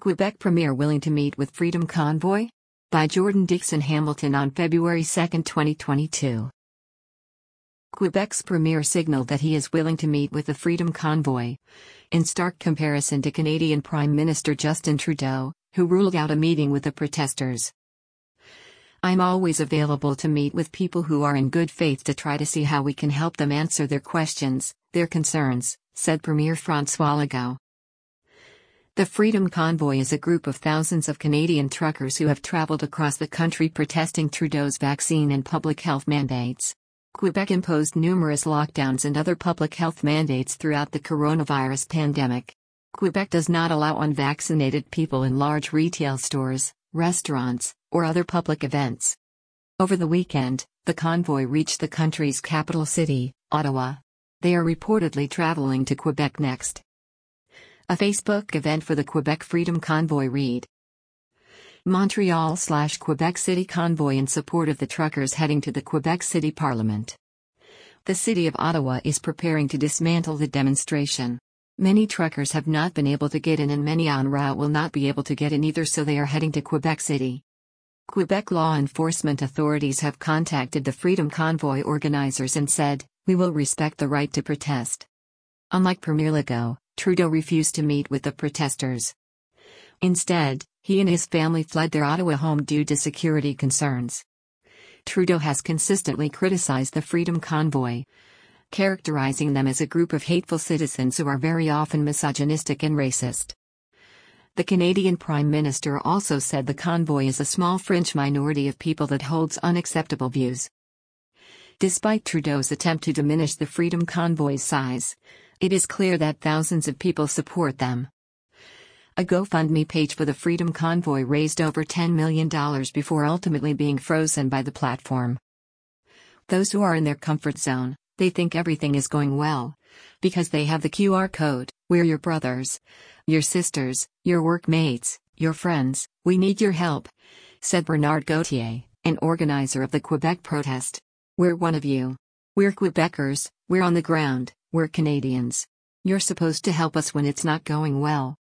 Quebec Premier willing to meet with Freedom Convoy? By Jordan Dixon Hamilton on February 2, 2022. Quebec's Premier signaled that he is willing to meet with the Freedom Convoy, in stark comparison to Canadian Prime Minister Justin Trudeau, who ruled out a meeting with the protesters. "I'm always available to meet with people who are in good faith to try to see how we can help them answer their questions, their concerns," said Premier François Legault. The Freedom Convoy is a group of thousands of Canadian truckers who have traveled across the country protesting Trudeau's vaccine and public health mandates. Quebec imposed numerous lockdowns and other public health mandates throughout the coronavirus pandemic. Quebec does not allow unvaccinated people in large retail stores, restaurants, or other public events. Over the weekend, the convoy reached the country's capital city, Ottawa. They are reportedly traveling to Quebec next. A Facebook event for the Quebec Freedom Convoy read: Montreal/Quebec City Convoy in support of the truckers heading to the Quebec City Parliament. The city of Ottawa is preparing to dismantle the demonstration. Many truckers have not been able to get in and many en route will not be able to get in either, so they are heading to Quebec City. Quebec law enforcement authorities have contacted the Freedom Convoy organizers and said, "We will respect the right to protest." Unlike Premier Legault, Trudeau refused to meet with the protesters. Instead, he and his family fled their Ottawa home due to security concerns. Trudeau has consistently criticized the Freedom Convoy, characterizing them as a group of hateful citizens who are very often misogynistic and racist. The Canadian Prime Minister also said the convoy is a small fringe minority of people that holds unacceptable views. Despite Trudeau's attempt to diminish the Freedom Convoy's size, it is clear that thousands of people support them. A GoFundMe page for the Freedom Convoy raised over $10 million before ultimately being frozen by the platform. Those who are in their comfort zone, they think everything is going well, because they have the QR code. "We're your brothers, your sisters, your workmates, your friends, we need your help," said Bernard Gauthier, an organizer of the Quebec protest. "We're one of you. We're Quebecers, we're on the ground, we're Canadians. You're supposed to help us when it's not going well."